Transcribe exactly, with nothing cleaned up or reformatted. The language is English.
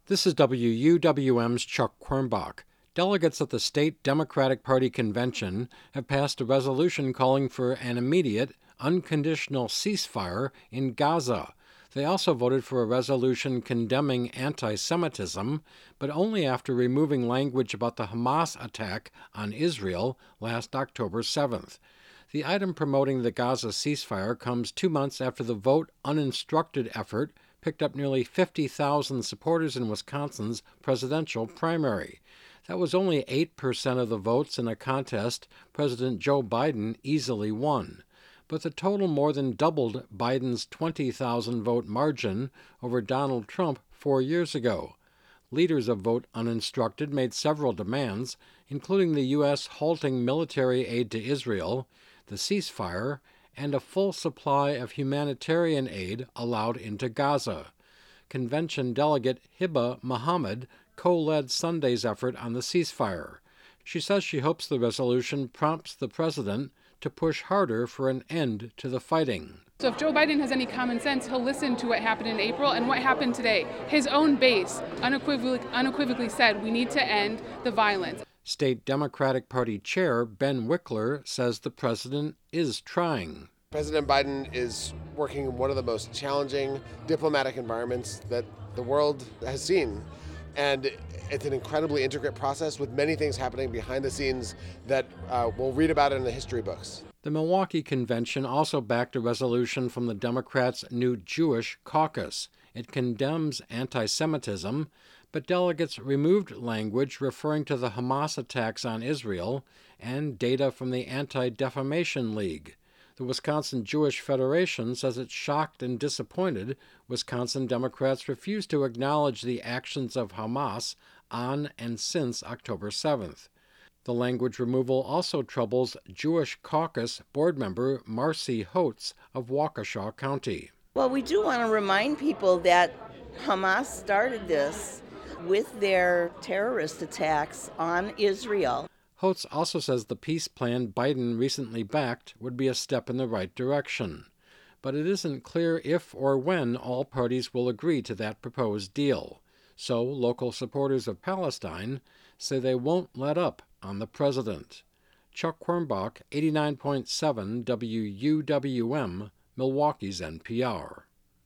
This is W U W M's Chuck Quirmbach. Delegates at the State Democratic Party Convention have passed a resolution calling for an immediate, unconditional ceasefire in Gaza. They also voted for a resolution condemning anti-Semitism, but only after removing language about the Hamas attack on Israel last October seventh. The item promoting the Gaza ceasefire comes two months after the Vote Uninstructed effort picked up nearly fifty thousand supporters in Wisconsin's presidential primary. That was only eight percent of the votes in a contest President Joe Biden easily won. But the total more than doubled Biden's twenty thousand vote margin over Donald Trump four years ago. Leaders of Vote Uninstructed made several demands, including the U S halting military aid to Israel, the ceasefire, and a full supply of humanitarian aid allowed into Gaza. Convention delegate Hiba Muhammad co-led Sunday's effort on the ceasefire. She says she hopes the resolution prompts the president to push harder for an end to the fighting. So if Joe Biden has any common sense, he'll listen to what happened in April and what happened today. His own base unequivocally, unequivocally said we need to end the violence. State Democratic Party Chair Ben Wickler says the president is trying. President Biden is working in one of the most challenging diplomatic environments that the world has seen. And it's an incredibly intricate process with many things happening behind the scenes that uh, we'll read about in the history books. The Milwaukee Convention also backed a resolution from the Democrats' new Jewish caucus. It condemns anti-Semitism, but delegates removed language referring to the Hamas attacks on Israel and data from the Anti-Defamation League. The Wisconsin Jewish Federation says it's shocked and disappointed Wisconsin Democrats refuse to acknowledge the actions of Hamas on and since October seventh. The language removal also troubles Jewish Caucus board member Marcy Holtz of Waukesha County. Well, we do want to remind people that Hamas started this with their terrorist attacks on Israel. Holtz also says the peace plan Biden recently backed would be a step in the right direction. But it isn't clear if or when all parties will agree to that proposed deal. So local supporters of Palestine say they won't let up on the president. Chuck Quirmbach, eighty-nine point seven W U W M, Milwaukee's N P R.